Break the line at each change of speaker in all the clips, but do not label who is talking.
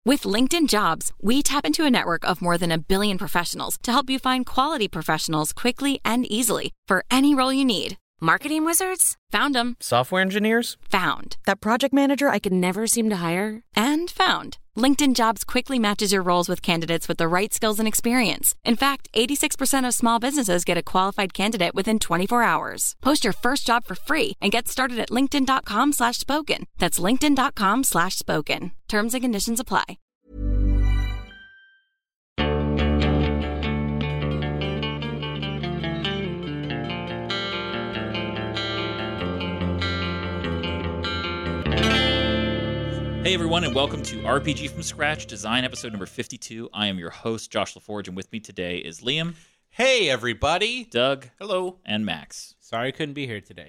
With LinkedIn Jobs, we tap into a network of more than 1 billion professionals to help you find quality professionals quickly and easily for any role you need. Marketing wizards? Found them.
Software engineers?
Found. That project manager I could never seem to hire? And found. LinkedIn Jobs quickly matches your roles with candidates with the right skills and experience. In fact, 86% of small businesses get a qualified candidate within 24 hours. Post your first job for free and get started at linkedin.com/spoken. That's linkedin.com/spoken. Terms and conditions apply.
Hey everyone, and welcome to RPG from Scratch, design episode number 52. I am your host, Josh LaForge, and with me today is Liam.
Hey everybody.
Doug.
Hello.
And Max.
Sorry I couldn't be here today.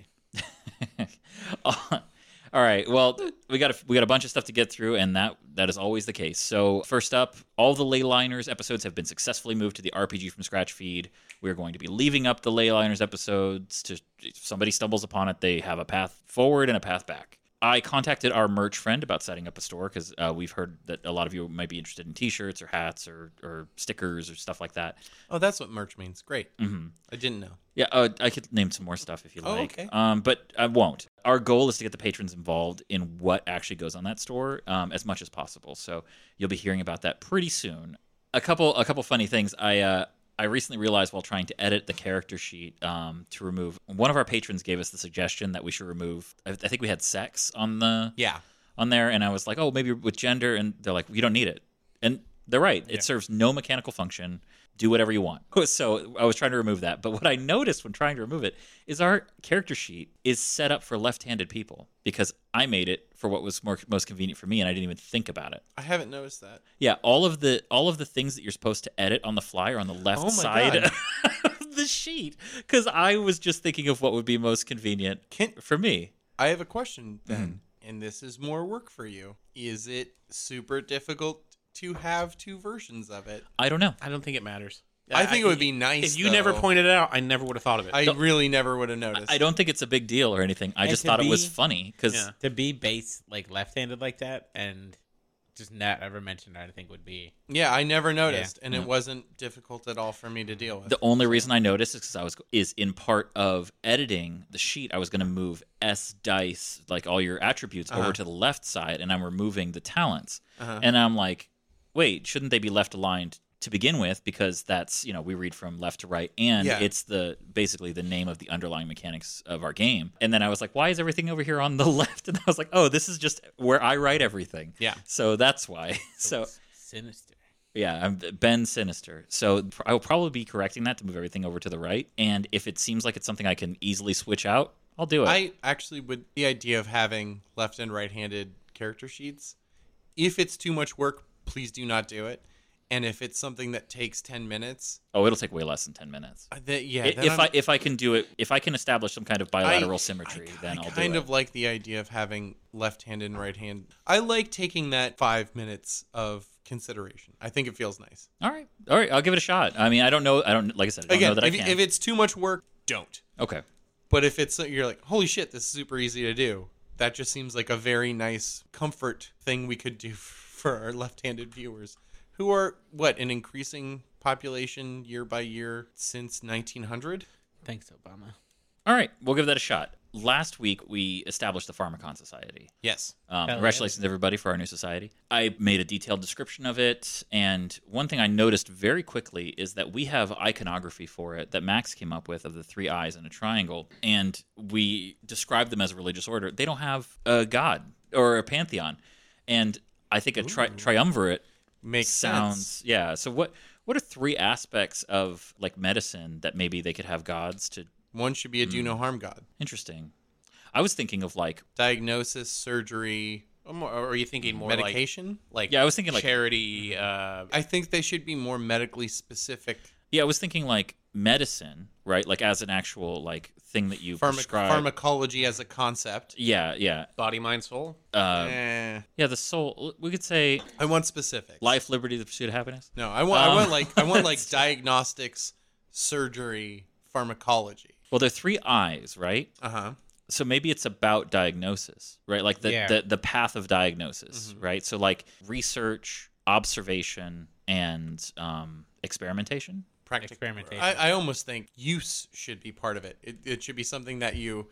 All right, well, we got a bunch of stuff to get through, and that is always the case. So first up, all the Leyliners episodes have been successfully moved to the RPG from Scratch feed. We're going to be leaving up the Leyliners episodes to, if somebody stumbles upon it, they have a path forward and a path back. I contacted our merch friend about setting up a store because we've heard that a lot of you might be interested in T-shirts or hats or stickers or stuff like that.
Oh, that's what merch means. Great.
Mm-hmm.
I didn't know.
Yeah, I could name some more stuff if you like.
Okay.
But I won't. Our goal is to get the patrons involved in what actually goes on that store as much as possible. So you'll be hearing about that pretty soon. A couple funny things. I recently realized while trying to edit the character sheet to remove, one of our patrons gave us the suggestion that we should remove, I think we had sex on there, and I was like, oh, maybe with gender, and they're like, you don't need it. And they're right. It serves no mechanical function. Do whatever you want. So I was trying to remove that. But what I noticed when trying to remove it is our character sheet is set up for left-handed people because I made it for what was most convenient for me, and I didn't even think about it.
I haven't noticed that.
Yeah, all of the things that you're supposed to edit on the fly are on the left side of the sheet because I was just thinking of what would be most convenient for me.
I have a question then, and this is more work for you. Is it super difficult to have two versions of it?
I don't know.
I don't think it matters.
I think it would be nice.
If you never pointed it out, I never would have thought of it.
I really never would have noticed.
I don't think it's a big deal or anything. I just thought it was funny because
to be base like left-handed like that and just not ever mentioned, I think would be.
Yeah, I never noticed, and it wasn't difficult at all for me to deal with.
The only reason I noticed is because is in part of editing the sheet. I was going to move S dice, like all your attributes, over to the left side, and I'm removing the talents, and I'm like, wait, shouldn't they be left aligned to begin with? Because that's, we read from left to right, and it's basically the name of the underlying mechanics of our game. And then I was like, why is everything over here on the left? And I was like, oh, this is just where I write everything.
Yeah.
So that's why. So
Sinister.
Yeah, I'm Ben Sinister. So I will probably be correcting that to move everything over to the right. And if it seems like it's something I can easily switch out, I'll do it.
I actually would, the idea of having left and right-handed character sheets, if it's too much work, please do not do it. And if it's something that takes 10 minutes...
Oh, it'll take way less than 10 minutes. If I can do it, if I can establish some kind of bilateral symmetry, then I'll do it. I
kind of like the idea of having left hand and right hand. I like taking that 5 minutes of consideration. I think it feels nice.
All right. I'll give it a shot. I mean, I don't know. Like I said, I don't know that I can.
If it's too much work, don't.
Okay.
But if you're like, holy shit, this is super easy to do. That just seems like a very nice comfort thing we could do for our left-handed viewers, who are, an increasing population year by year since 1900?
Thanks, Obama.
All right, we'll give that a shot. Last week, we established the Pharmacon Society.
Yes.
Congratulations, everybody, for our new society. I made a detailed description of it, and one thing I noticed very quickly is that we have iconography for it that Max came up with of the 3 eyes and a triangle, and we describe them as a religious order. They don't have a god or a pantheon, and I think a triumvirate
makes
sounds
sense.
Yeah. So what are 3 aspects of like medicine that maybe they could have gods to?
One should be a do no harm god.
Interesting. I was thinking of like
diagnosis, surgery.
Or are you thinking more
medication?
I was thinking like
charity.
I think they should be more medically specific.
Yeah, I was thinking like medicine, right? Like as an actual like thing that you prescribe.
Pharmacology as a concept.
Yeah.
Body, mind, soul.
Yeah, the soul. We could say.
I want specifics.
Life, liberty, the pursuit of happiness.
No, I want diagnostics, surgery, pharmacology.
Well, there are 3 eyes, right?
Uh-huh.
So maybe it's about diagnosis, right? Like the path of diagnosis, right? So like research, observation, and experimentation.
Experimentation.
I almost think use should be part of it. It should be something that you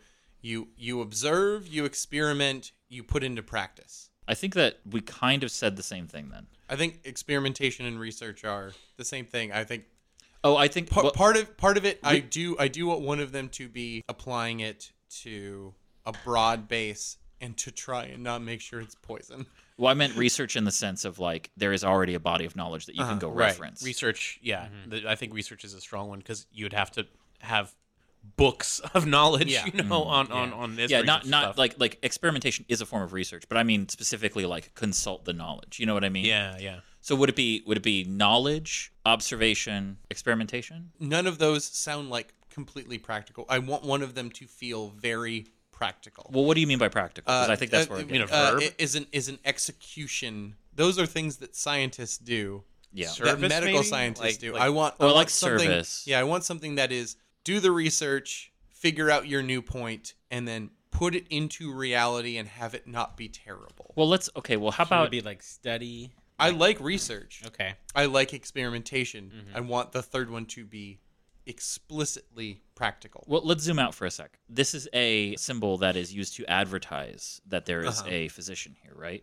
observe, you experiment, you put into practice.
I think that we kind of said the same thing then.
I think experimentation and research are the same thing. I think
Oh, I think
part of it, I do want one of them to be applying it to a broad base and to try and not make sure it's poison.
Well, I meant research in the sense of like there is already a body of knowledge that you can go reference.
Research, yeah. I think research is a strong one because you'd have to have books of knowledge, on this.
Yeah,
research
not
stuff.
like experimentation is a form of research, but I mean specifically like consult the knowledge. You know what I mean?
Yeah.
So would it be knowledge, observation, experimentation?
None of those sound like completely practical. I want one of them to feel very practical.
Well, what do you mean by practical? Because I think that's where
mean a verb?
Is an execution. Those are things that scientists do.
yeah.
Sir-
That
Service,
medical
maybe?
scientists do.
Like-
I want something,
service.
Yeah, I want something that is do the research, figure out your new point, and then put it into reality and have it not be terrible.
Well, Well, how
Should it
about
be like study?
I like research.
Okay.
I like experimentation. I want the third one to be explicitly practical.
Well, let's zoom out for a sec. This is a symbol that is used to advertise that there is a physician here, right?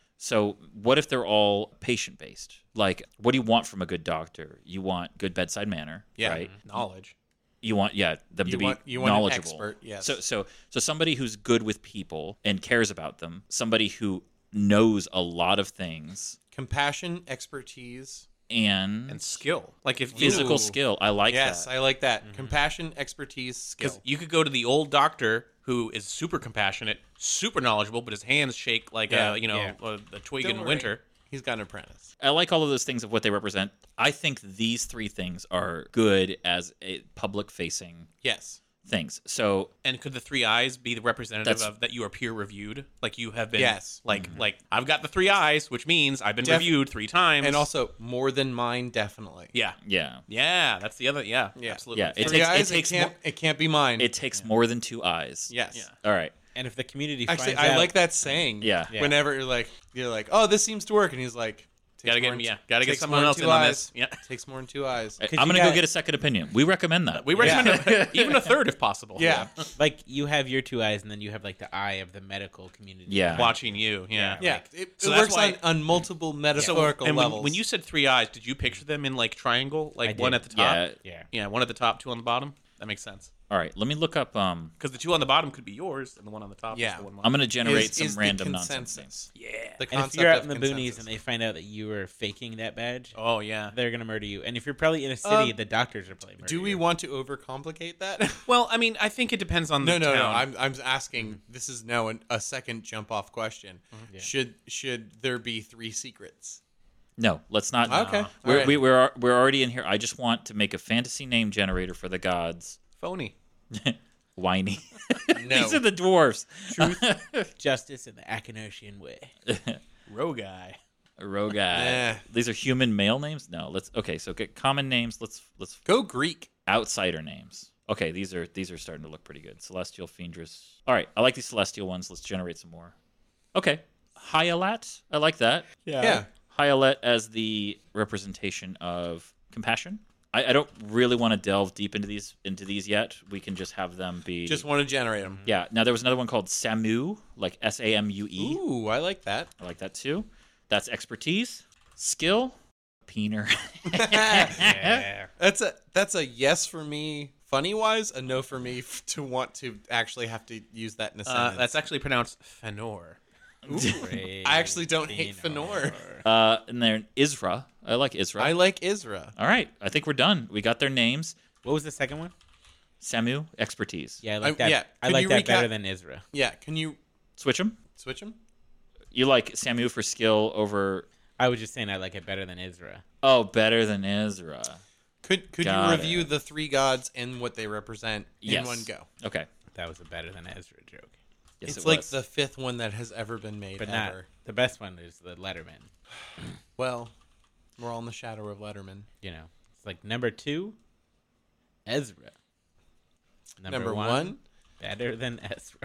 So what if they're all patient-based? Like, what do you want from a good doctor? You want good bedside manner,
Yeah.
right?
knowledge.
You want, them
You
to be
want an
knowledgeable.
expert, yes.
So somebody who's good with people and cares about them, somebody who knows a lot of things
Compassion, expertise.
and
Skill. Like if
physical
Ooh.
skill. I like
Yes,
that.
I like that. Compassion, expertise, skill.
Because you could go to the old doctor who is super compassionate, super knowledgeable, but his hands shake like
Yeah,
a twig
Don't
in
worry.
winter.
He's got an apprentice.
I like all of those things of what they represent. I think these three things are good as a public-facing
Yes.
things. So
And could the 3 eyes be the representative
That's-
of that you are peer reviewed? Like you have been
Yes.
like I've got the 3 eyes, which means I've been reviewed 3 times.
And also, more than mine, definitely.
yeah.
yeah,
Yeah, that's the other
Yeah.
absolutely.
Yeah, it
Three
takes-
eyes,
takes
it can't be mine.
it takes more than 2 eyes.
yes.
Yeah.
All right.
And if the community
Actually,
finds
I
out,
like that saying.
Yeah.
Yeah.
Whenever you're like, oh, this seems to work, and he's like,
Gotta
takes
get
more than-
gotta get
takes
someone
more
else
than
in
2
on
eyes.
this. Yeah.
Takes more than 2 eyes.
I'm
you
going to go
got-
get a second opinion. We recommend that.
We recommend even a third if possible.
Yeah.
like you have your 2 eyes, and then you have like the eye of the medical community.
Yeah.
Watching you. Yeah.
Yeah. It
So
it
that's
works
why-
on multiple metaphorical
and
levels.
when you said 3 eyes, did you picture them in like triangle, like
I
one
did.
at the top?
Yeah.
Yeah.
Yeah, one at the top, 2 on the bottom. That makes sense.
All right. Let me look up.
Because the 2 on the bottom could be yours, and the one on the top
Yeah.
is the one.
I'm going to generate
is
some
the
random nonsense names.
consensus.
Yeah.
The
And if
concept
you're out
of
in the
consensus.
boonies and they find out that you were faking that badge,
Oh yeah.
they're gonna murder you. And if you're probably in a city, the doctors are probably murdering
Do we
you.
want to overcomplicate that?
Well, I mean, I think it depends on the
No.
town.
I'm asking. This is now a second jump off question. Should there be 3 secrets?
No, let's not.
Okay.
We're,
All right.
we're already in here. I just want to make a fantasy name generator for the gods.
Phony.
Whiny.
No.
These are the dwarves.
Justice in the Akanosian way.
Roguy.
Roguy.
Eh.
These are human male names? No. Okay, so get common names. Let's
Go Greek.
outsider names. Okay, these are starting to look pretty good. Celestial, Fiendress. All right, I like these celestial ones. Let's generate some more. Okay. Hyalat. I like that.
Yeah.
Hyalet as the representation of compassion. I don't really want to delve deep into these yet. We can just have them be
Just want to generate them.
Yeah. Now there was another one called Samu, like SAMUE.
Ooh, I like that.
I like that too. That's expertise, skill, peener.
Yeah.
That's a yes for me, funny wise, a no for me to want to actually have to use that in a sentence.
That's actually pronounced Fenor.
I actually don't hate Fenor.
And then Isra. I like Isra.
I like Isra.
All right. I think we're done. We got their names.
What was the second one?
Samu, expertise.
Yeah, I like that.
yeah,
I
could
like
you
that
recap-
better than Isra.
Yeah, can you
Switch them.
switch them?
You like Samu for skill over.
I was just saying I like it better than Isra.
Oh, better than Isra.
Could you
Got
review
it.
the 3 gods and what they represent in
Yes.
one go?
Okay.
That was a better than Ezra joke.
Yes,
It's
it
like
was.
the 5th one that has ever been made
But
ever.
not the best one is the Letterman.
Well, we're all in the shadow of Letterman.
You know, it's like number 2, Ezra.
Number 1,
Better than Ezra.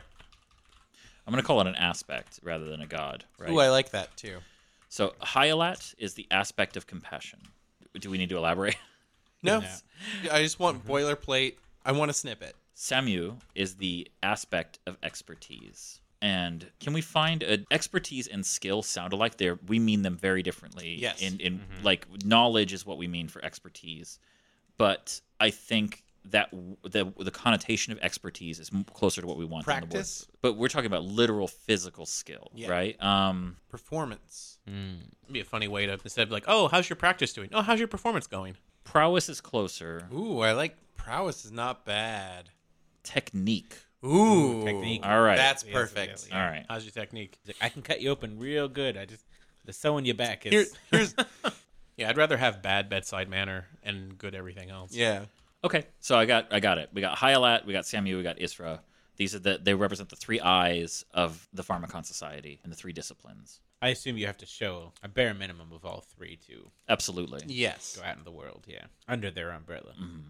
I'm going to call it an aspect rather than a god, right?
Ooh, I like that too.
So Hyalat is the aspect of compassion. Do we need to elaborate?
No,
No.
I just want boilerplate. I want a snippet.
Samu is the aspect of expertise. And can we find expertise and skill sound alike? There, we mean them very differently.
Yes.
In like knowledge is what we mean for expertise, but I think that the connotation of expertise is closer to what we want.
Practice?
In the word. But we're talking about literal physical skill,
Yeah.
right?
Performance.
It'd be a funny way to, instead of like, oh, how's your practice doing? Oh, how's your performance going?
Prowess is closer.
Ooh, I like prowess is not bad.
Technique.
Ooh,
technique.
All right.
That's
Yes,
perfect.
yes,
All right.
How's your technique?
He's like, I can cut you open real good. The sewing you back is.
Here's
Yeah, I'd rather have bad bedside manner and good everything else.
yeah.
Okay, so I got it. We got Hyalat, we got Samu, we got Isra. These are they represent the three eyes of the Pharmacon Society and the three disciplines.
I assume you have to show a bare minimum of all three to
Absolutely.
Yes.
go out in the world. Yeah, under their umbrella.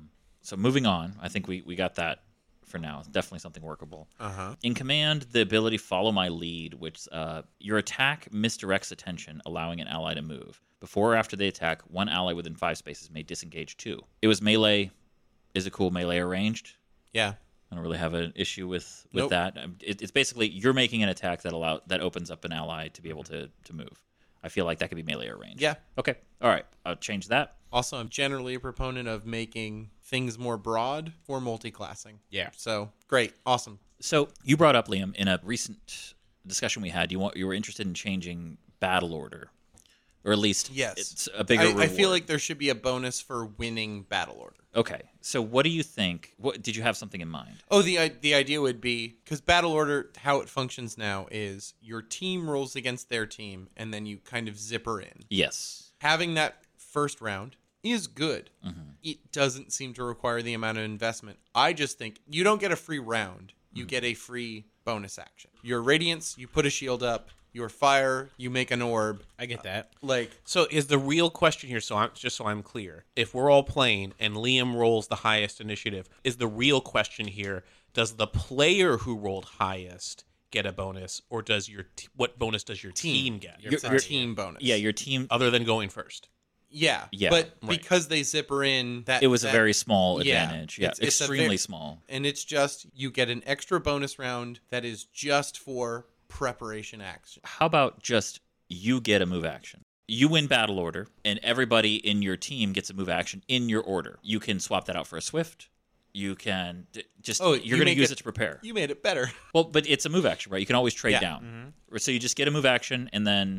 So moving on, I think we got that for now. Definitely something workable.
Uh-huh.
In command, the ability follow my lead, which your attack misdirects attention, allowing an ally to move. Before or after they attack, one ally within 5 spaces may disengage 2. It was melee. Is it cool melee arranged?
Yeah.
I don't really have an issue with
Nope.
that. It's basically you're making an attack that opens up an ally to be able to move. I feel like that could be melee arranged.
Yeah.
Okay. All right. I'll change that.
Also, I'm generally a proponent of making things more broad for multi-classing.
Yeah.
So great, awesome.
So you brought up, Liam, in a recent discussion we had, you were interested in changing battle order, or at least
Yes.
it's a bigger
I
reward.
feel like there should be a bonus for winning battle order.
Okay. So what do you think? What did you have something in mind?
Oh, the idea would be, because battle order, how it functions now is your team rolls against their team, and then you kind of zipper in.
Yes.
Having that first round is good. It doesn't seem to require the amount of investment. I just think you don't get a free round. You get a free bonus action. Your radiance, you put a shield up. Your fire, you make an orb.
I get that.
Like,
So is the real question here, so I'm clear, if we're all playing and Liam rolls the highest initiative, is the real question here, does the player who rolled highest get a bonus, or does what bonus does your team get?
it's a team bonus.
Yeah, your team.
Other than going first.
Yeah.
Yeah,
But
right.
because they zipper in, that
It was a
that-
very small
yeah,
advantage. Yeah,
it's a
extremely
very-
small.
And it's just, you get an extra bonus round that is just for preparation action.
How about just you get a move action? You win battle order, and everybody in your team gets a move action in your order. You can swap that out for a swift. You can just
Oh,
you're
you
going to
make
use
it-
it to prepare.
You made it better.
Well, but it's a move action, right? You can always trade
Yeah.
down. So you just get a move action, and then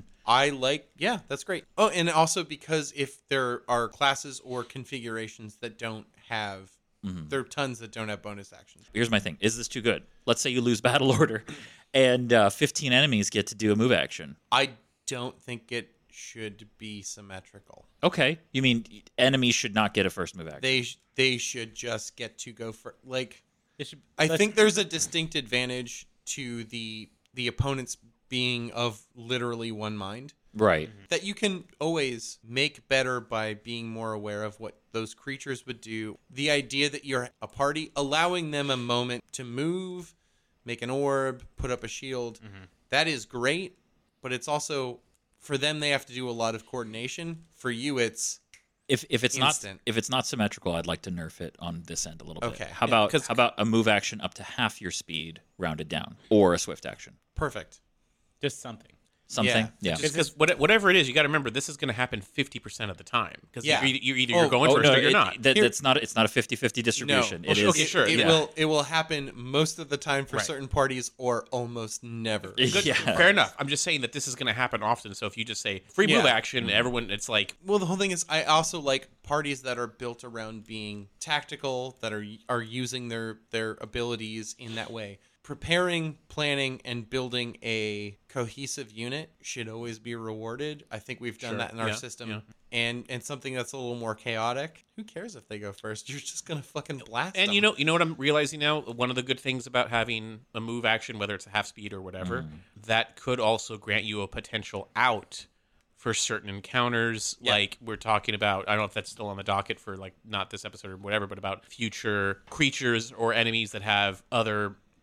Yeah, that's great. Oh, and also because if there are classes or configurations that don't have, there are tons that don't have bonus actions.
here's my thing: is this too good? Let's say you lose battle order, and 15 enemies get to do a move action.
I don't think it should be symmetrical.
Okay, you mean enemies should not get a first move action?
They should just get to go for, like,
It should,
I
let's-
think there's a distinct advantage to the opponents being of literally one mind
Right.
that you can always make better by being more aware of what those creatures would do. The idea that you're a party, allowing them a moment to move, make an orb, put up a shield, that is great, but it's also, for them, they have to do a lot of coordination. For you, it's
If it's
Instant.
not if it's not symmetrical, I'd like to nerf it on this end a little bit.
Okay.
How
Yeah,
about a move action up to half your speed rounded down, or a swift action?
perfect.
just something.
Something. Yeah.
Because whatever it is, you got to remember this is going to happen 50% of the time. Because
Yeah.
you're either
Oh,
you're going first or you're not.
It's not a 50-50 distribution.
No.
It is.
Okay, sure.
It
Yeah.
will happen most of the time for
Right.
certain parties, or almost never.
Good,
Yeah.
Fair enough. I'm just saying that this is going to happen often. So if you just say free move
Yeah.
action, everyone, it's like,
Well, the whole thing is, I also like parties that are built around being tactical, that are using their abilities in that way. Preparing, planning, and building a cohesive unit should always be rewarded. I think we've done
Sure.
that in our
Yeah,
system.
yeah.
And something that's a little more chaotic. Who cares if they go first? You're just gonna fucking blast
and
them.
you know what I'm realizing now? One of the good things about having a move action, whether it's a half speed or whatever, that could also grant you a potential out for certain encounters.
Yeah.
Like we're talking about, I don't know if that's still on the docket for like not this episode or whatever, but about future creatures or enemies that have other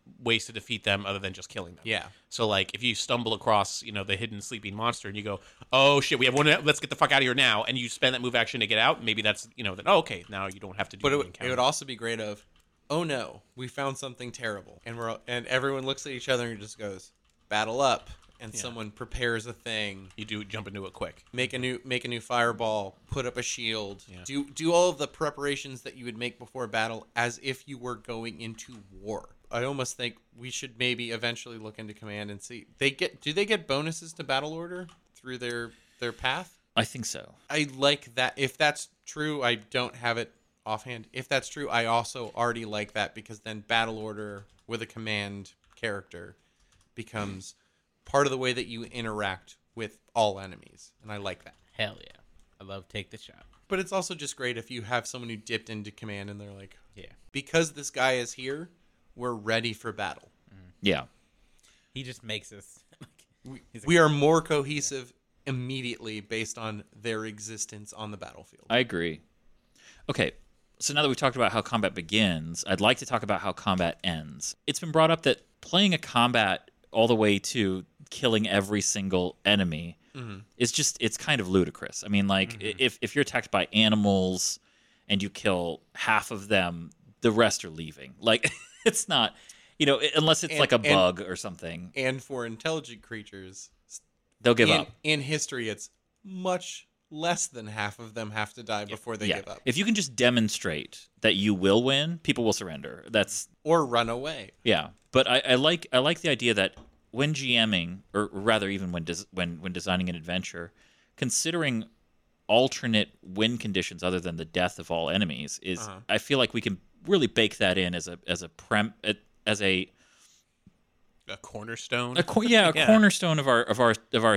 ways to defeat them other than just killing them.
Yeah.
So like if you stumble across, the hidden sleeping monster and you go, oh shit, we have one, let's get the fuck out of here now, and you spend that move action to get out, maybe that's, then, oh, okay, now you don't have to do
But
the
it
encounter.
would also be great of, oh no, we found something terrible, and everyone looks at each other and just goes, battle up, and someone prepares a thing,
You do jump into it quick.
make a new fireball, put up a shield, do all of the preparations that you would make before battle as if you were going into war. I almost think we should maybe eventually look into command and see do they get bonuses to battle order through their path?
I think so.
I like that. If that's true, I don't have it offhand. If that's true, I also already like that, because then battle order with a command character becomes part of the way that you interact with all enemies, and I like that.
Hell yeah. I love take the shot.
But it's also just great if you have someone who dipped into command and they're like,
Yeah.
because this guy is here, we're ready for battle.
Yeah.
He just makes us.
We are more cohesive immediately based on their existence on the battlefield.
I agree. Okay, so now that we've talked about how combat begins, I'd like to talk about how combat ends. It's been brought up that playing a combat all the way to killing every single enemy is just, it's kind of ludicrous. I mean, like, if you're attacked by animals and you kill half of them, the rest are leaving. Like, it's not, unless it's like a bug or something.
And for intelligent creatures,
They'll give up.
In history, it's much less than half of them have to die before they give up.
If you can just demonstrate that you will win, people will surrender. That's
Or run away.
yeah. But I like the idea that when GMing, or rather even when designing an adventure, considering alternate win conditions other than the death of all enemies is, I feel like we can really bake that in as a
cornerstone.
cornerstone of our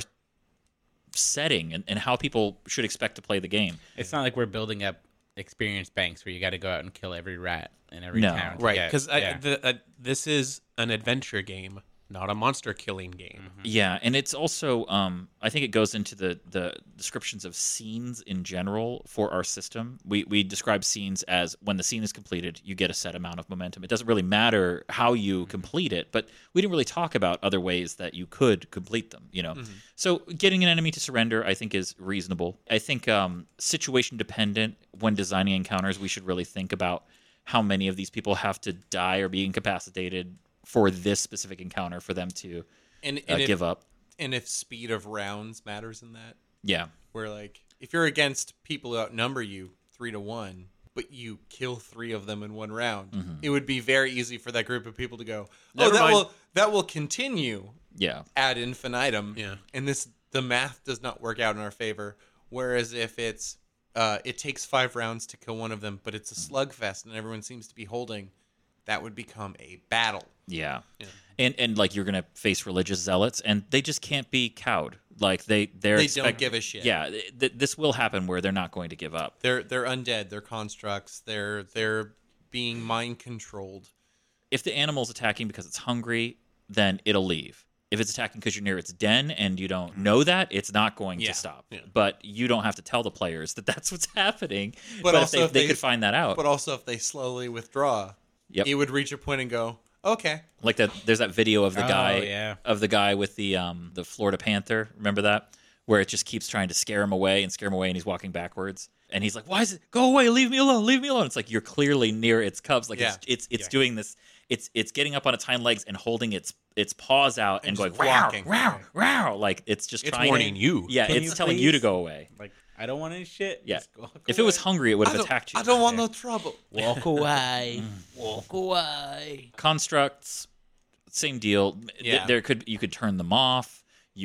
setting and how people should expect to play the game.
It's not like we're building up experience banks where you got to go out and kill every rat in every
No.
town. to
Right,
get-
because
yeah.
this is an adventure game, not a monster killing game.
Yeah, and it's also I think it goes into the descriptions of scenes in general for our system. We describe scenes as when the scene is completed, you get a set amount of momentum. It doesn't really matter how you complete it, but we didn't really talk about other ways that you could complete them, So getting an enemy to surrender, I think, is reasonable. I think situation dependent when designing encounters, we should really think about how many of these people have to die or be incapacitated for this specific encounter for them to
And
give up.
And if speed of rounds matters in that,
Yeah.
where like if you're against people who outnumber you 3-1, but you kill 3 of them in one round, it would be very easy for that group of people to go,
Never mind.
that will continue
Yeah.
ad infinitum.
Yeah.
And the math does not work out in our favor. Whereas if it's it takes 5 rounds to kill one of them, but it's a slugfest and everyone seems to be holding, that would become a battle.
Yeah. And like you're going to face religious zealots and they just can't be cowed. Like they
don't give a shit.
Yeah, this will happen where they're not going to give up.
They're undead, they're constructs, they're being mind controlled.
If the animal's attacking because it's hungry, then it'll leave. If it's attacking because you're near its den and you don't know that, it's not going to stop.
Yeah.
But you don't have to tell the players that that's what's happening.
But also
if
if
they
they-
could find that out.
But also if they slowly withdraw,
Yep.
it would reach a point and go, okay.
Like that, there's that video of the
yeah.
guy with the Florida Panther. Remember that, where it just keeps trying to scare him away, and he's walking backwards, and he's like, "Why is it? Go away! Leave me alone! Leave me alone!" It's like you're clearly near its cubs. Like it's doing this. It's getting up on its hind legs and holding its paws out and going
just
wow,
walking.
wow, wow. Like it's just
It's
trying
warning
to,
you.
Yeah,
Can
it's
you
telling you to
please?
go away.
Like, I don't want any shit.
Yeah.
Just walk
If it was
away.
hungry, it would have attacked you.
I don't want no trouble.
Walk away. Walk away.
Constructs, same deal.
Yeah.
You could turn them off.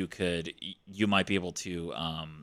You might be able to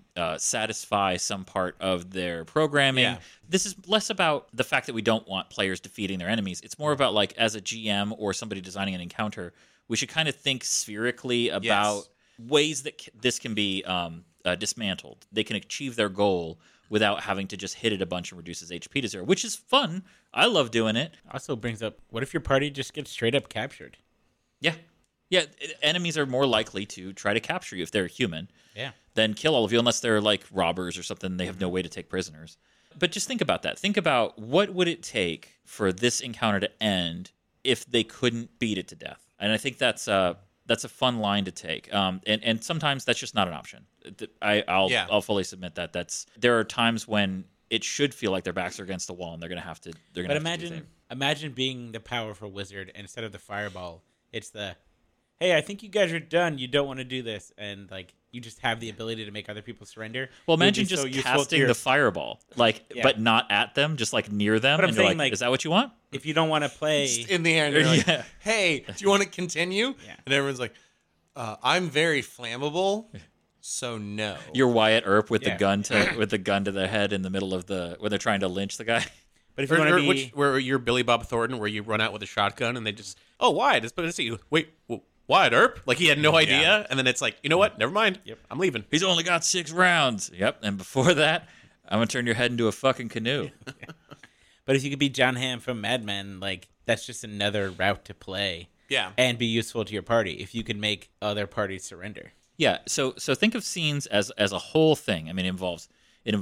satisfy some part of their programming.
Yeah.
This is less about the fact that we don't want players defeating their enemies. It's more about, like, as a GM or somebody designing an encounter, we should kind of think spherically about ways that this can be dismantled. They can achieve their goal without having to just hit it a bunch and reduces HP to 0, which is fun. I love doing it.
Also brings up, what if your party just gets straight up captured?
Yeah. Yeah, enemies are more likely to try to capture you if they're human
Yeah.
than kill all of you, unless they're like robbers or something. They have no way to take prisoners. But just think about that. Think about what would it take for this encounter to end if they couldn't beat it to death. And I think that's a fun line to take. And sometimes that's just not an option. I'll fully submit that. There are times when it should feel like their backs are against the wall and they're going to have to.
But imagine being the powerful wizard, and instead of the fireball, it's the, hey, I think you guys are done. You don't want to do this, and like you just have the ability to make other people surrender.
Well, imagine just casting the fireball, but not at them, just like near them.
But I'm
and you're
saying,
like, is that what you want?
If you don't want to play
Just in the air, and you're like,
Yeah.
hey, do you want to continue?
Yeah.
And everyone's like, I'm very flammable, so no.
You're Wyatt Earp with
Yeah.
the gun to the head in the middle of when they're trying to lynch the guy.
But if you want to be,
where you're Billy Bob Thornton, where you run out with a shotgun and they just, Wyatt, it's better to see you. Wait, Wyatt Earp? Like he had no idea, and then it's like, you know what? Never mind.
Yep.
I'm leaving.
He's only got 6 rounds. Yep. And before that, I'm gonna turn your head into a fucking canoe.
but if you could be John Hamm from Mad Men, like that's just another route to play.
Yeah.
And be useful to your party if you can make other parties surrender.
Yeah. So think of scenes as a whole thing. I mean, it involves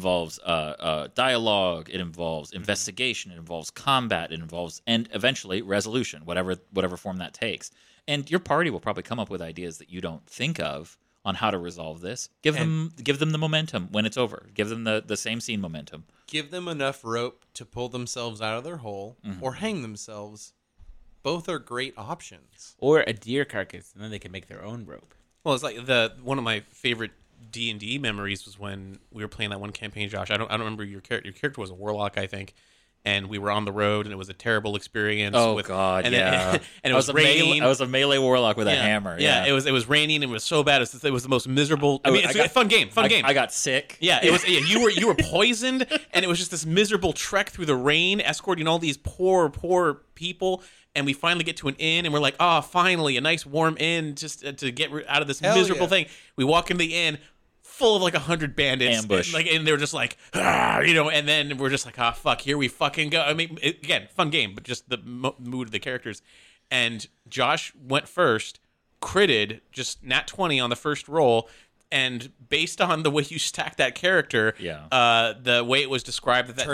dialogue. It involves investigation. It involves combat. It involves and eventually resolution, whatever form that takes. And your party will probably come up with ideas that you don't think of on how to resolve this. Give them the momentum when it's over. Give them the same scene momentum.
Give them enough rope to pull themselves out of their hole or hang themselves. Both are great options.
Or a deer carcass, and then they can make their own rope.
Well, it's like one of my favorite D&D memories was when we were playing that one campaign, Josh. I don't remember your character. Your character was a warlock, I think. And we were on the road, and it was a terrible experience.
God,
and
yeah.
And it was raining.
I was a melee warlock with a hammer.
Yeah, it was raining, and it was so bad. It was the most miserable. I mean, it's a fun game.
I got sick.
Yeah, it was. Yeah, you were poisoned, and it was just this miserable trek through the rain, escorting all these poor people. And we finally get to an inn, and we're like, finally, a nice warm inn just to get out of this miserable thing. We walk into the inn, full of like 100 bandits.
Ambush.
And they were just like, and then we're just like, fuck, here we fucking go. I mean, again, fun game, but just the mood of the characters. And Josh went first, critted, just nat 20 on the first roll. And based on the way you stack that character, the way it was described, that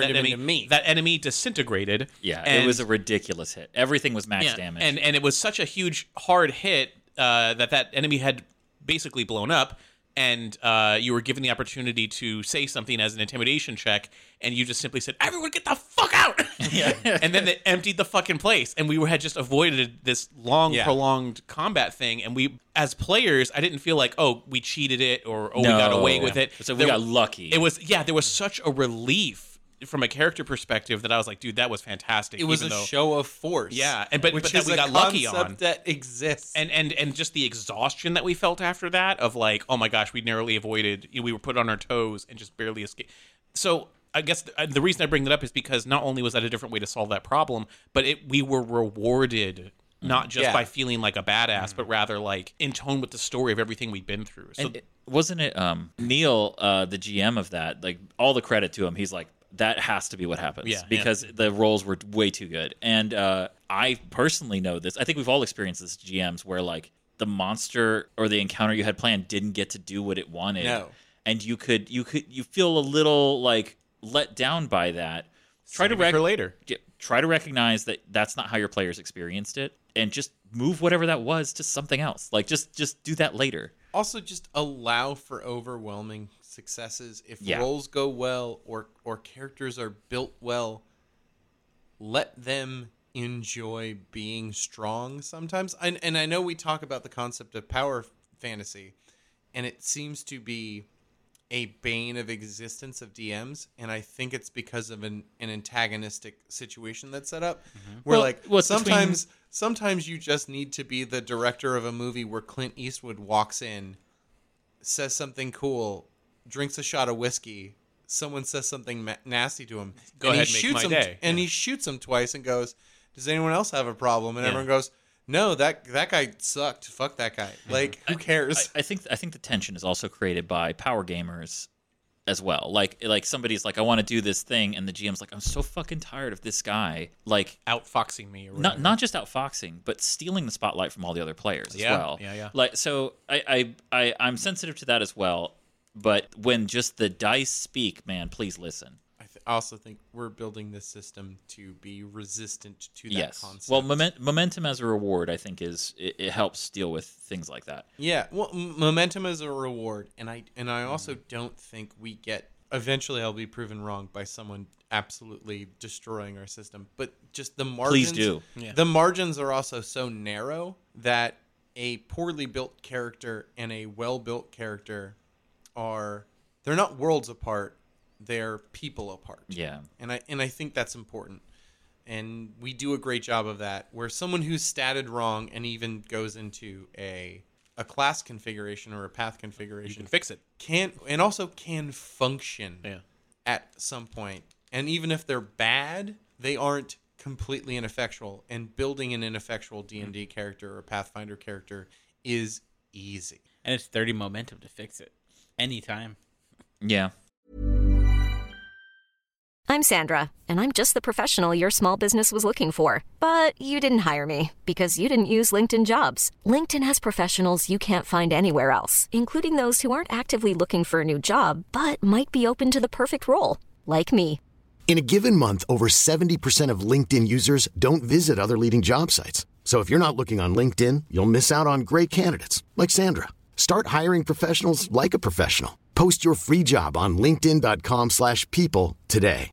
enemy disintegrated.
Yeah,
and
it was a ridiculous hit. Everything was max damage.
And it was such a huge, hard hit that enemy had basically blown up. And you were given the opportunity to say something as an intimidation check, and you just simply said, "Everyone, get the fuck out!" And then they emptied the fucking place, and we had just avoided this long, prolonged combat thing. And we, as players, I didn't feel like, we cheated it, or we got away with it.
So we got lucky.
It was, there was such a relief from a character perspective that I was like, dude, that was fantastic.
It was a show of force.
Yeah, but that we got lucky on.
That exists.
And just the exhaustion that we felt after that of like, oh my gosh, we narrowly avoided, we were put on our toes and just barely escaped. So I guess the reason I bring that up is because not only was that a different way to solve that problem, but we were rewarded not just by feeling like a badass, but rather like in tone with the story of everything we've been through. So
wasn't it Neil, the GM of that, like all the credit to him, he's like, that has to be what happens because the roles were way too good. And I personally know this. I think we've all experienced this, GMs, where like the monster or the encounter you had planned didn't get to do what it wanted.
No.
And you feel a little like let down by that.
Try to later.
Try to recognize that that's not how your players experienced it, and just move whatever that was to something else. Like just do that later.
Also, just allow for overwhelming successes. If roles go well or characters are built well, let them enjoy being strong sometimes. And I know we talk about the concept of power fantasy, and it seems to be a bane of existence of DMs, and I think it's because of an antagonistic situation that's set up. Where sometimes you just need to be the director of a movie where Clint Eastwood walks in, says something cool, drinks a shot of whiskey, someone says something nasty to him, and he shoots him twice and goes, "Does anyone else have a problem?" And everyone goes, "No, that guy sucked. Fuck that guy." Like, who cares?
I think the tension is also created by power gamers as well. Like somebody's like, I want to do this thing, and the GM's like, I'm so fucking tired of this guy, like
outfoxing me, or
not just outfoxing, but stealing the spotlight from all the other players as well.
Yeah.
Like, so I'm sensitive to that as well. But when just the dice speak, man, please listen.
also think we're building this system to be resistant to that
Yes.
concept.
Well, momentum as a reward, I think, it helps deal with things like that.
Yeah, well, momentum is a reward, and I also don't think we get. Eventually, I'll be proven wrong by someone absolutely destroying our system. But just the margins.
Please do.
Yeah.
The margins are also so narrow that a poorly built character and a well built character they're not worlds apart. They're people apart.
Yeah.
And I think that's important. And we do a great job of that, where someone who's statted wrong and even goes into a class configuration or a path
You
configuration
can fix it.
can function
Yeah.
at some point. And even if they're bad, they aren't completely ineffectual. And building an ineffectual D&D character or Pathfinder character is easy.
And it's 30 momentum to fix it. Anytime.
Yeah.
I'm Sandra, and I'm just the professional your small business was looking for. But you didn't hire me because you didn't use LinkedIn Jobs. LinkedIn has professionals you can't find anywhere else, including those who aren't actively looking for a new job, but might be open to the perfect role, like me.
In a given month, over 70% of LinkedIn users don't visit other leading job sites. So if you're not looking on LinkedIn, you'll miss out on great candidates like Sandra. Start hiring professionals like a professional. Post your free job on linkedin.com/people today.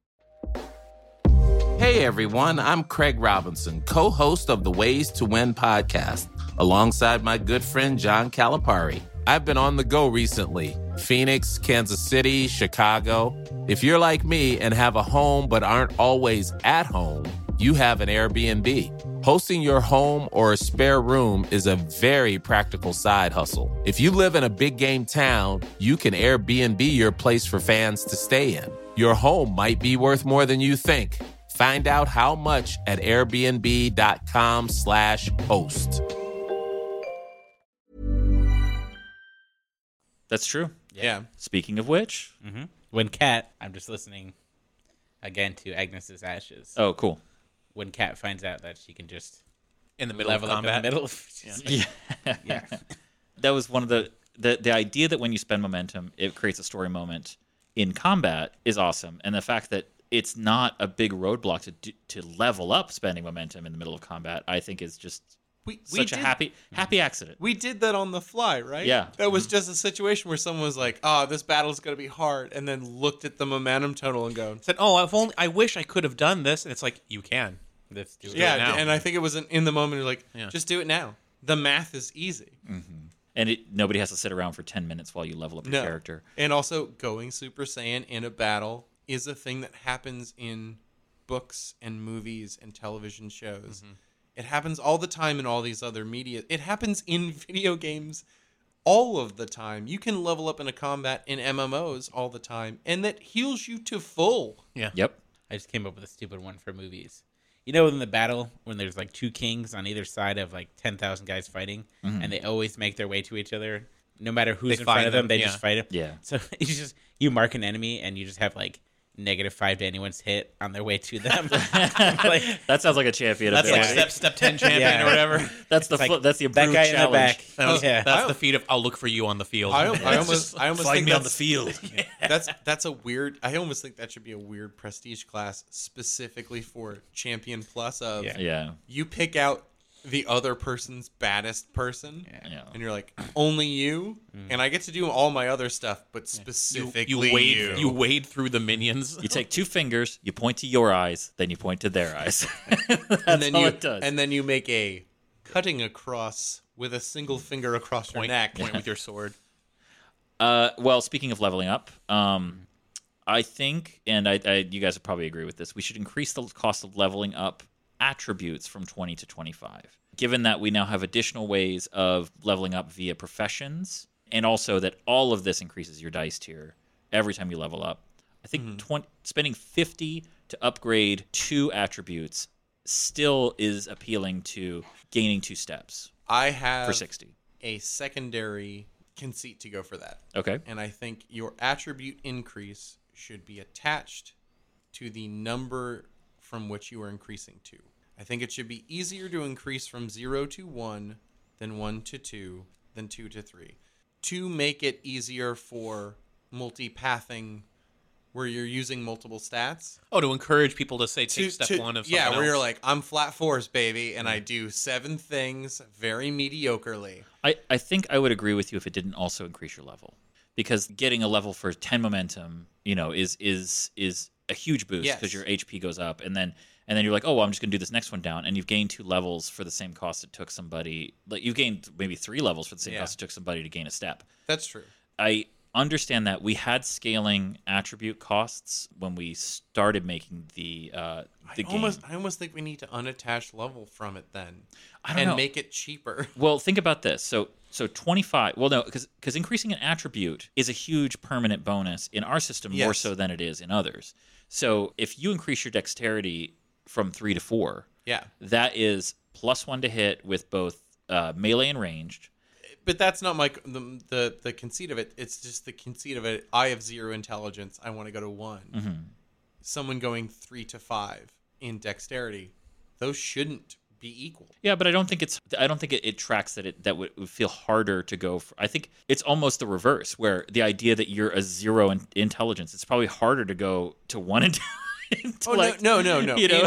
Hey everyone, I'm Craig Robinson, co-host of the Ways to Win podcast, alongside my good friend John Calipari. I've been on the go recently. Phoenix, Kansas City, Chicago. If you're like me and have a home but aren't always at home, you have an Airbnb. Hosting your home or a spare room is a very practical side hustle. If you live in a big game town, you can Airbnb your place for fans to stay in. Your home might be worth more than you think. Find out how much at airbnb.com/host.
That's true.
Yeah.
Speaking of which,
When Kat, I'm just listening again to Agnes's Ashes.
oh, cool.
When Kat finds out that she can just
In the middle
level
of
up in the
combat.
middle of
Yeah.
yeah.
That was one of the idea that when you spend momentum, it creates a story moment in combat is awesome. And the fact that it's not a big roadblock to level up spending momentum in the middle of combat, I think is just such a happy accident.
We did that on the fly, right?
Yeah.
That was just a situation where someone was like, "Oh, this battle's going to be hard," and then looked at the momentum total and go,
Said, I wish I could have done this. And it's like, you can.
Let's do it.
"Yeah."
now.
And I think it was in the moment, you're like,
Yeah.
"Just do it now." The math is easy.
And nobody has to sit around for 10 minutes while you level up your
No.
character.
And also, going Super Saiyan in a battle is a thing that happens in books and movies and television shows. It happens all the time in all these other media. It happens in video games all of the time. You can level up in a combat in MMOs all the time, and that heals you to full.
Yeah.
Yep.
I just came up with a stupid one for movies. You know, in the battle, when there's like two kings on either side of like 10,000 guys fighting, and they always make their way to each other, no matter who's
They
in front
find
of them,
them,
they
yeah.
just fight them.
Yeah.
So you mark an enemy, and you just have like -5 to anyone's hit on their way to them. Like,
That sounds like a champion
That's like
ability.
step 10 champion
Yeah.
or whatever.
That's the
it's like,
that's the
that
improved
guy
challenge.
in the back.
That's
Yeah.
the feat of, I'll look for you on the field.
I almost
Find
think
me on the
that's-
field.
That's a weird. I almost think that should be a weird prestige class specifically for Champion Plus. Of
Yeah.
Yeah.
you pick out the other person's baddest person,
Yeah.
and you're like, only you, and I get to do all my other stuff, but specifically
you wade through the minions.
You take two fingers, you point to your eyes, then you point to their eyes. That's
and then
all
you
it does.
and then you make a cutting across with a single finger across your neck.
Point with your sword.
Well, speaking of leveling up, I think, and I you guys would probably agree with this, we should increase the cost of leveling up attributes from 20 to 25. Given that we now have additional ways of leveling up via professions, and also that all of this increases your dice tier every time you level up, I think spending 50 to upgrade 2 attributes still is appealing to gaining 2 steps
I have
for 60.
a secondary conceit to go for that.
Okay.
And I think your attribute increase should be attached to the number from which you are increasing to. I think it should be easier to increase from 0 to 1 than 1 to 2 than 2 to 3. To make it easier for multi-pathing where you're using multiple stats.
Oh, to encourage people to say take step one of something
yeah, where you're
else.
like, I'm flat fours, baby, and I do 7 things very mediocrely.
I think I would agree with you if it didn't also increase your level, because getting a level for 10 momentum, is a huge boost because your HP goes up, and then you're like, oh, well, I'm just gonna do this next one down, and you've gained 2 levels for the same cost it took somebody. Like you've gained maybe 3 levels for the same cost it took somebody to gain a step.
That's true.
I understand that we had scaling attribute costs when we started making the game.
I almost think we need to unattach level from it then,
I don't know.
make it cheaper.
Well, think about this. So 25. Well, no, because increasing an attribute is a huge permanent bonus in our system, more so than it is in others. So if you increase your dexterity from 3 to 4, that is +1 to hit with both melee and ranged.
But that's not the conceit of it. It's just the conceit of it. I have 0 intelligence. I want to go to 1.
Mm-hmm.
Someone going 3 to 5 in dexterity, those shouldn't be equal.
Yeah, but I don't think it tracks that would feel harder to go for. I think it's almost the reverse, where the idea that you're a 0 in intelligence, it's probably harder to go to 1 intellect.
Oh no.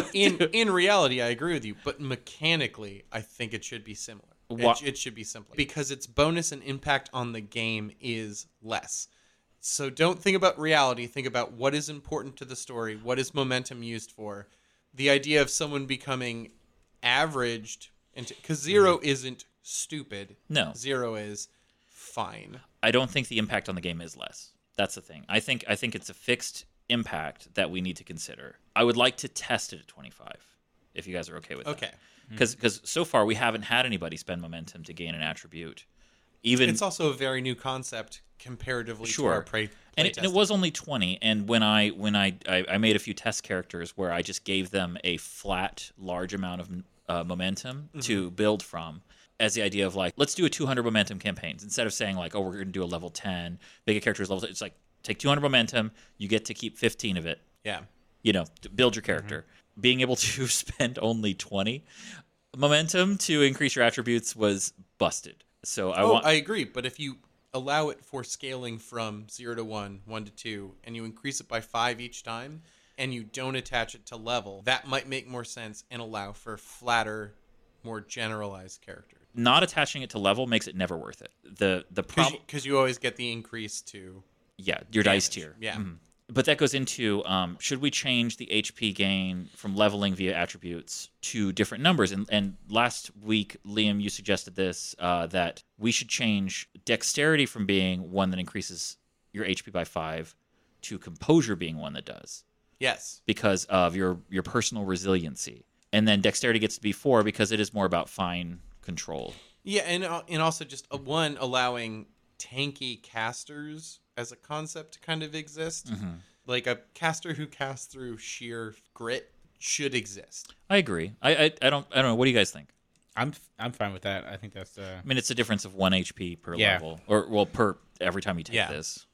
In reality, I agree with you, but mechanically, I think it should be similar. It should be simpler because its bonus and impact on the game is less. So don't think about reality. Think about what is important to the story. What is momentum used for? The idea of someone becoming averaged, because 0 isn't stupid.
No,
0 is fine.
I don't think the impact on the game is less. That's the thing. I think it's a fixed impact that we need to consider. I would like to test it at 25, if you guys are okay with that.
Okay.
Because so far we haven't had anybody spend momentum to gain an attribute. It's
also a very new concept comparatively to our play
and it was only 20. And when I made a few test characters where I just gave them a flat large amount of momentum to build from, as the idea of like, let's do a 200 momentum campaigns instead of saying like, oh, we're going to do a level 10, make a character's level 10. It's like, take 200 momentum, you get to keep 15 of it.
Yeah.
To build your character. Being able to spend only 20 momentum to increase your attributes was busted. So I
agree, but if you allow it for scaling from 0 to 1, 1 to 2, and you increase it by 5 each time, and you don't attach it to level, that might make more sense and allow for flatter, more generalized characters.
Not attaching it to level makes it never worth it. The problem,
because you always get the increase to
your dice tier.
Yeah.
Mm-hmm. But that goes into, should we change the HP gain from leveling via attributes to different numbers? And last week, Liam, you suggested this, that we should change dexterity from being one that increases your HP by 5 to composure being one that does.
Yes.
Because of your personal resiliency. And then dexterity gets to be 4 because it is more about fine control.
Yeah, and also just allowing tanky casters as a concept to kind of exist.
Mm-hmm.
Like a caster who casts through sheer grit should exist.
I agree. I don't know. What do you guys think?
I'm fine with that. I think that's.
I mean, it's a difference of 1 HP per level, or per every time you take this.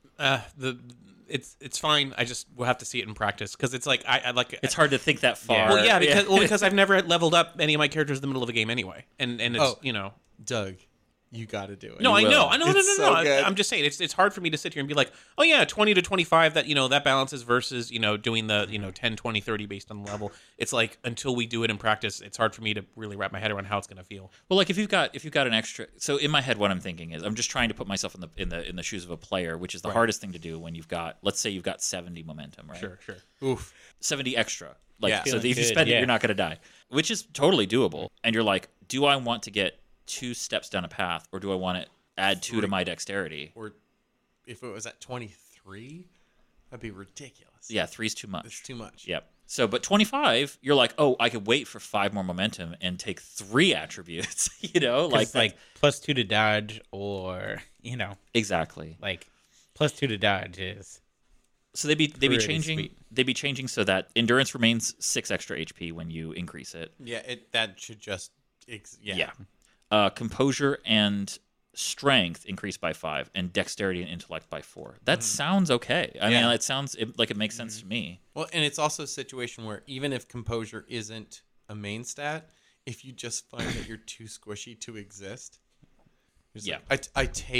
It's fine. I just will have to see it in practice because it's like I like.
It's hard to think that far.
Well, yeah, because I've never leveled up any of my characters in the middle of a game anyway, and it's
Doug, you got to do it.
No, I know. No.
Good.
I'm just saying it's hard for me to sit here and be like, oh yeah, 20 to 25 that balances versus doing the 10, 20, 30 based on the level. It's like until we do it in practice, it's hard for me to really wrap my head around how it's going to feel.
Well, like if you've got an extra, so in my head, what I'm thinking is I'm just trying to put myself in the shoes of a player, which is the hardest thing to do when let's say you've got 70 momentum, right?
Sure.
Oof.
70 extra. Like
Yeah.
so that if you spend it, you're not going to die, which is totally doable. And you're like, do I want to get 2 steps down a path, or do I want to add 2 to my dexterity?
Or if it was at 23, that'd be ridiculous.
Yeah, 3's too much.
It's too much.
Yep. So, but 25, you're like, oh, I could wait for 5 more momentum and take 3 attributes. Like
+2 to dodge, or
exactly.
like +2 to dodge is.
So they'd be changing.
Sweet.
They'd be changing so that endurance remains 6 extra HP when you increase it.
Yeah, that should just.
Yeah. Composure and strength increase by 5, and dexterity and intellect by 4. That sounds okay. I mean, it sounds like it makes sense to me.
Well, and it's also a situation where even if composure isn't a main stat, if you just find that you're too squishy to exist, I take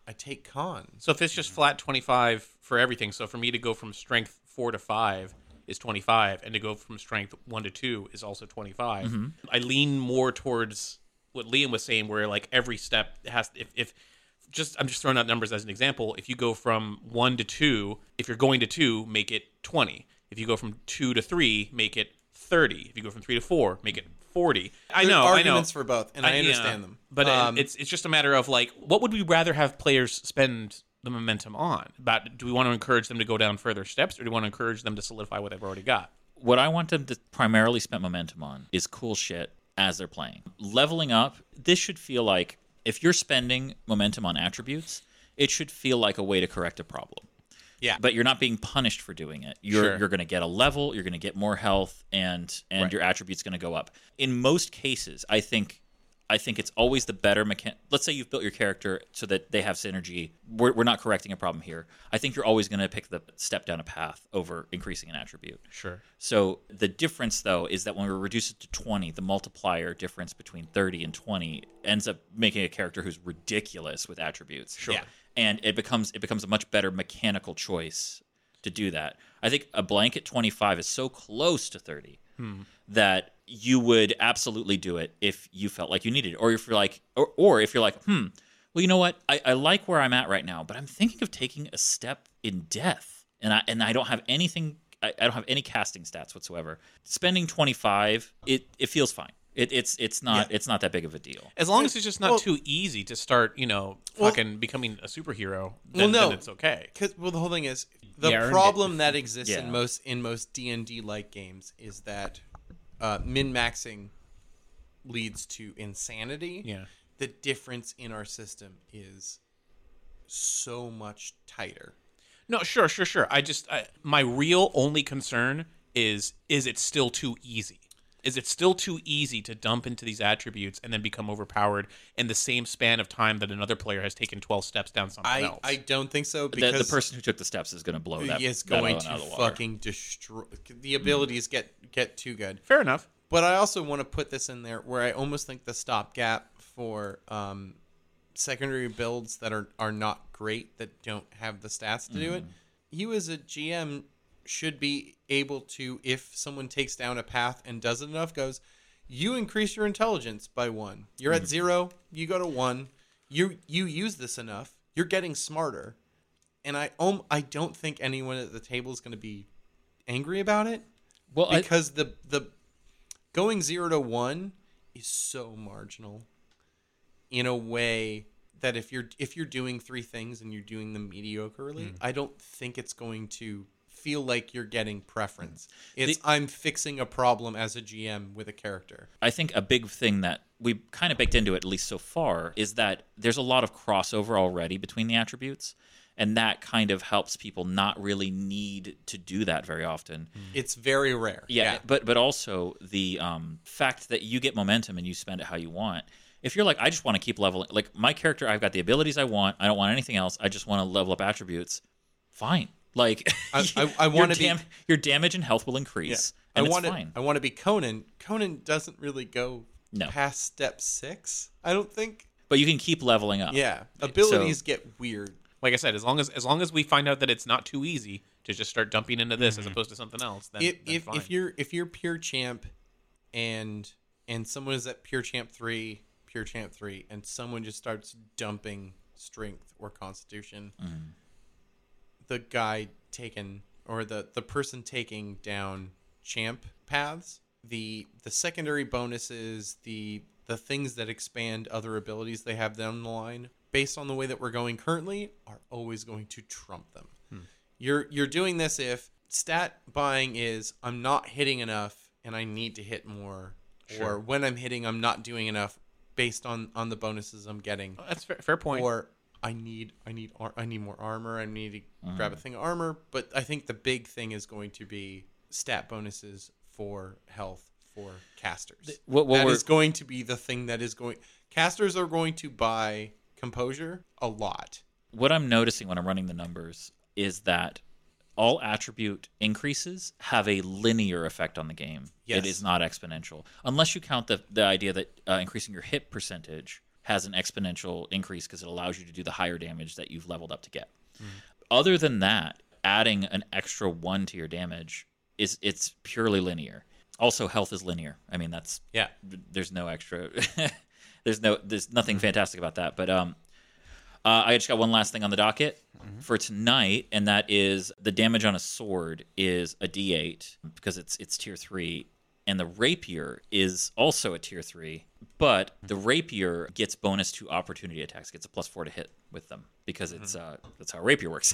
I take con.
So if it's just flat 25 for everything, so for me to go from strength 4 to 5 is 25, and to go from strength 1 to 2 is also 25. I lean more towards what Liam was saying, where like every step has, I'm just throwing out numbers as an example. If you go from 1 to 2, if you're going to 2, make it 20. If you go from 2 to 3, make it 30. If you go from 3 to 4, make it 40. I know.
Arguments for both, and I understand them.
But it's just a matter of like, what would we rather have players spend the momentum on? Do we want to encourage them to go down further steps, or do we want to encourage them to solidify what they've already got?
What I want them to primarily spend momentum on is cool shit as they're playing. Leveling up, this should feel like, if you're spending momentum on attributes, it should feel like a way to correct a problem.
Yeah.
But you're not being punished for doing it. You're going to get a level, you're going to get more health, and your attribute's going to go up. In most cases, I think it's always the better Let's say you've built your character so that they have synergy. We're not correcting a problem here. I think you're always going to pick the step down a path over increasing an attribute.
Sure.
So the difference, though, is that when we reduce it to 20, the multiplier difference between 30 and 20 ends up making a character who's ridiculous with attributes.
Sure.
Yeah.
And it becomes a much better mechanical choice to do that. I think a blanket 25 is so close to 30 that you would absolutely do it if you felt like you needed it, or if you're like, or if you're like, well, you know what, I like where I'm at right now, but I'm thinking of taking a step in death, and I don't have anything. I don't have any casting stats whatsoever. Spending 25, it feels fine. It's not that big of a deal.
As long as it's just not too easy to start, fucking becoming a superhero, then it's okay.
The whole thing is, the problem that exists in most D&D like games is that min-maxing leads to insanity.
Yeah.
The difference in our system is so much tighter.
No, sure. My real only concern is it still too easy? Is it still too easy to dump into these attributes and then become overpowered in the same span of time that another player has taken 12 steps down something else?
I don't think so, because
the person who took the steps is going to blow that.
Is going to fucking destroy. The abilities get too good.
Fair enough.
But I also want to put this in there where I almost think the stopgap for secondary builds that are not great, that don't have the stats to do it. You as a GM should be able to, if someone takes down a path and does it enough, goes, you increase your intelligence by 1. You're at 0, you go to 1. You use this enough, you're getting smarter. And I don't think anyone at the table is going to be angry about it. Well, because the going 0 to 1 is so marginal in a way that if you're doing 3 things and you're doing them mediocrely, I don't think it's going to feel like you're getting preference. I'm fixing a problem as a GM with a character.
I think a big thing that we kind of baked into it, at least so far, is that there's a lot of crossover already between the attributes, and that kind of helps people not really need to do that very often.
It's very rare.
Yeah. But also the fact that you get momentum and you spend it how you want. If you're like, I just want to keep leveling, like my character, I've got the abilities I want, I don't want anything else, I just want to level up attributes, fine. Like,
I want to be...
Your damage and health will increase, and it's fine.
I want to be Conan. Conan doesn't really go past step 6, I don't think.
But you can keep leveling up.
Yeah. Abilities get weird.
Like I said, as long as we find out that it's not too easy to just start dumping into this as opposed to something else, then fine.
If you're pure champ and someone is at pure champ 3, and someone just starts dumping strength or constitution, the guy taken, or the person taking down champ paths, the secondary bonuses, the things that expand other abilities they have down the line, based on the way that we're going currently, are always going to trump them. You're doing this if stat buying is, I'm not hitting enough and I need to hit more, or when I'm hitting I'm not doing enough based on the bonuses I'm getting.
That's fair point.
Or I need more armor. I need to grab a thing of armor. But I think the big thing is going to be stat bonuses for health for casters. That is going to be the thing that is going. Casters are going to buy composure a lot.
What I'm noticing when I'm running the numbers is that all attribute increases have a linear effect on the game.
Yes.
It is not exponential, unless you count the idea that increasing your hit percentage has an exponential increase because it allows you to do the higher damage that you've leveled up to get. Other than that, adding an extra 1 to your damage it's purely linear. Also, health is linear. I mean, there's no extra. there's nothing fantastic about that. But I just got one last thing on the docket for tonight, and that is the damage on a sword is a D8 because it's tier 3, and the rapier is also a tier 3. But the rapier gets bonus to opportunity attacks, gets a +4 to hit with them because it's that's how rapier works.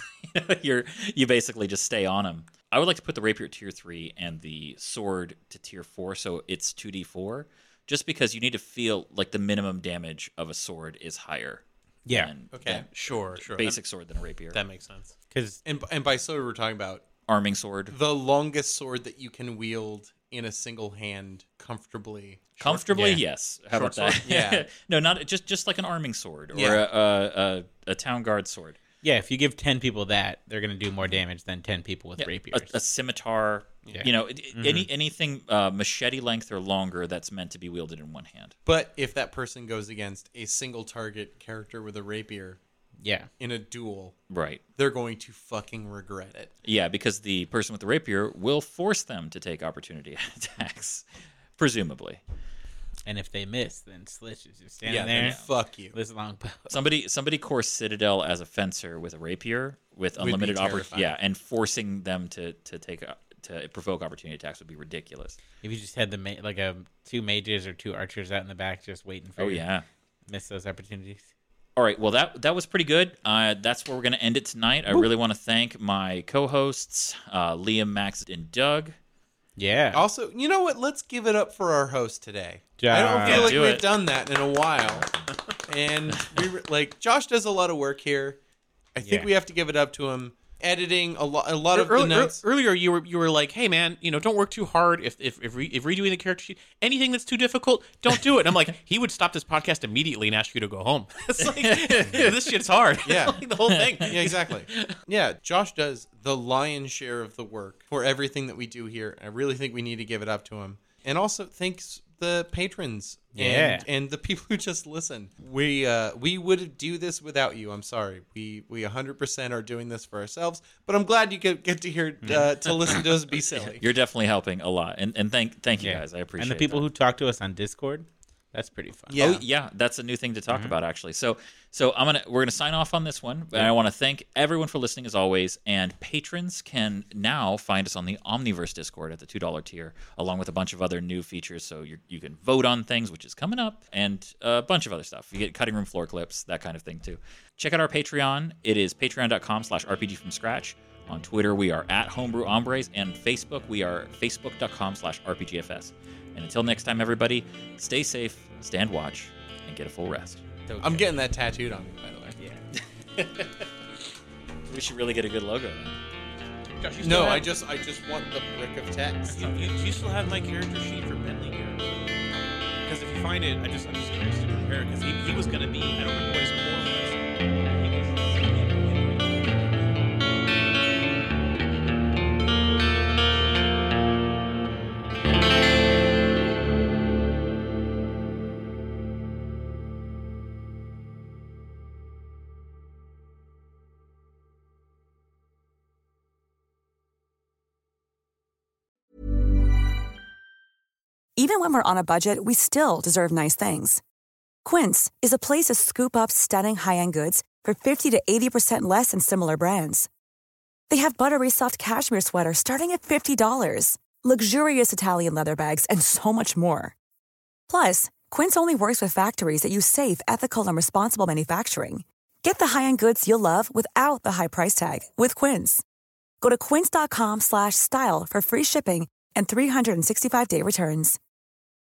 You basically just stay on them. I would like to put the rapier at tier 3 and the sword to tier 4, so it's 2d4, just because you need to feel like the minimum damage of a sword is higher.
Yeah.
Than
Sure.
basic sword than a rapier.
That makes sense.
And by sword, we're talking about
Arming sword.
the longest sword that you can wield in a single hand comfortably.
Comfortably, yes. How
Short
about that?
sword? Yeah.
No, not just like an arming sword or
Yeah.
a town guard sword.
Yeah, if you give 10 people that, they're going to do more damage than 10 people with rapiers.
A scimitar, anything machete length or longer that's meant to be wielded in one hand.
But if that person goes against a single target character with a rapier
Yeah.
in a duel,
Right.
they're going to fucking regret it.
Yeah, because the person with the rapier will force them to take opportunity attacks, presumably.
And if they miss, then Slitch is just standing
Yeah,
there.
then fuck you.
This long bow.
Somebody core Citadel as a fencer with a rapier with unlimited opportunity.
terrifying.
Yeah, and forcing them to provoke opportunity attacks would be ridiculous.
If you just had the 2 mages or 2 archers out in the back just waiting for
Oh
you
yeah.
to miss those opportunities.
All right, well, that was pretty good. That's where we're going to end it tonight. I really want to thank my co-hosts, Liam, Max, and Doug.
Yeah.
Also, you know what? Let's give it up for our host today.
Josh.
I don't feel like
Do
we've
it.
done that in a while. And Josh does a lot of work here. I think
Yeah.
we have to give it up to him. Editing a lot of the notes.
Earlier, you were like, "Hey, man, don't work too hard. If redoing the character sheet, anything that's too difficult, don't do it." And I'm like, he would stop this podcast immediately and ask you to go home. It's like this shit's hard.
Yeah.
Like, the whole thing.
Yeah, exactly. Yeah, Josh does the lion's share of the work for everything that we do here. I really think we need to give it up to him. And also thanks the patrons and the people who just listen. We would do this without you. I'm sorry. We 100% are doing this for ourselves, but I'm glad you get to hear to listen to us be silly.
You're definitely helping a lot, and thank you guys. I appreciate it.
And the people who talk to us on Discord, that's pretty fun.
Yeah.
Oh yeah, that's a new thing to talk about actually. So we're gonna sign off on this one. And I want to thank everyone for listening as always. And patrons can now find us on the Omniverse Discord at the $2 tier, along with a bunch of other new features. So you can vote on things, which is coming up, and a bunch of other stuff. You get cutting room floor clips, that kind of thing too. Check out our Patreon. It is patreon.com/RPG from scratch. On Twitter, we are at Homebrew Hombres, and Facebook, we are facebook.com/RPGFS. And until next time, everybody, stay safe, stand watch, and get a full rest.
I'm getting that tattooed on me, by the way.
Yeah.
We should really get a good logo then.
Josh, you
No,
still
I
have-
just want the brick of text.
You still have my character sheet for Bentley here? Because if you find it, I'm just curious to compare. Because he was going to be, I don't remember what his core was.
Even when we're on a budget, we still deserve nice things. Quince is a place to scoop up stunning high-end goods for 50 to 80% less than similar brands. They have buttery soft cashmere sweaters starting at $50, luxurious Italian leather bags, and so much more. Plus, Quince only works with factories that use safe, ethical, and responsible manufacturing. Get the high-end goods you'll love without the high price tag with Quince. Go to quince.com/style for free shipping and 365-day returns.